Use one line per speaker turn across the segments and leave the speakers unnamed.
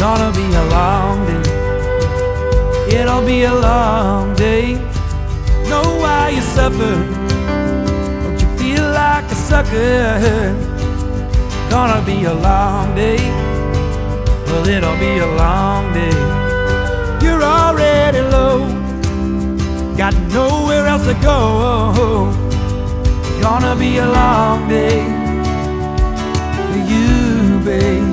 gonna be a long day. It'll be a long day. Know why you suffer? Don't you feel like a sucker? Gonna be a long day. Well, it'll be a long day. You're already low, got nowhere else to go. Gonna be a long day for you, babe.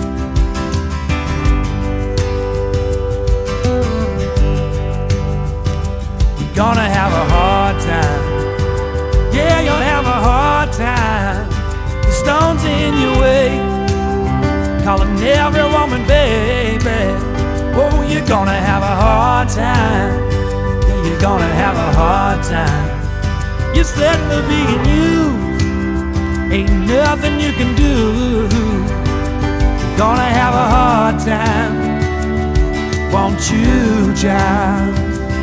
You're gonna have a hard time. Yeah, you'll have a hard time. The stones in your way, calling every woman baby. Oh, you're gonna have a hard time. Yeah, you're gonna have a hard time. You're set for being you, ain't nothing you can do. You're gonna have a hard time, won't you, child?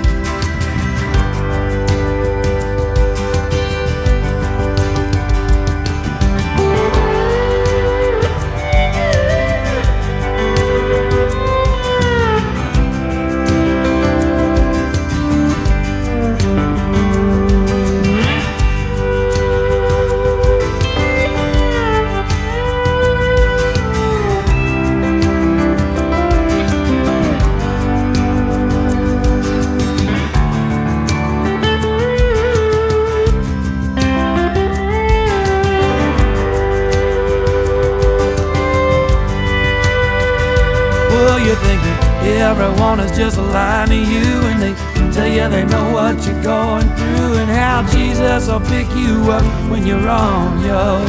You think that everyone is just lying to you, and they tell you they know what you're going through, and how Jesus will pick you up when you're on your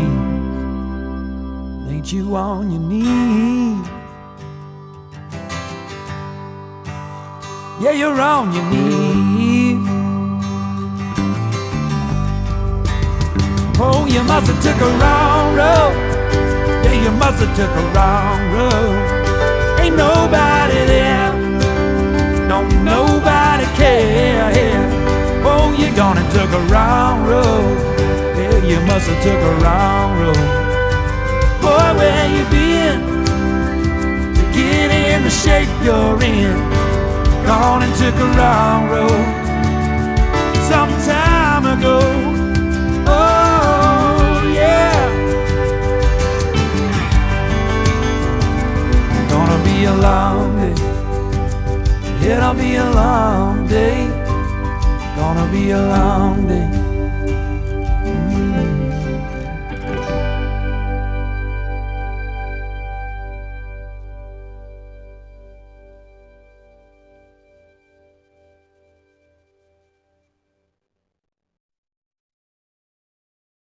knees. Ain't you on your knees? Yeah, you're on your knees. Oh, you must have took a wrong road. Yeah, you must have took a wrong road. Ain't nobody there, no, nobody care. Oh, you're gonna took a wrong road. Yeah, you must have took a wrong road. Boy, where you been to get in the shape you're in? Gone and took a wrong road some time ago. Oh, yeah. Gonna be a long day. It'll be a long day. Gonna be a long day.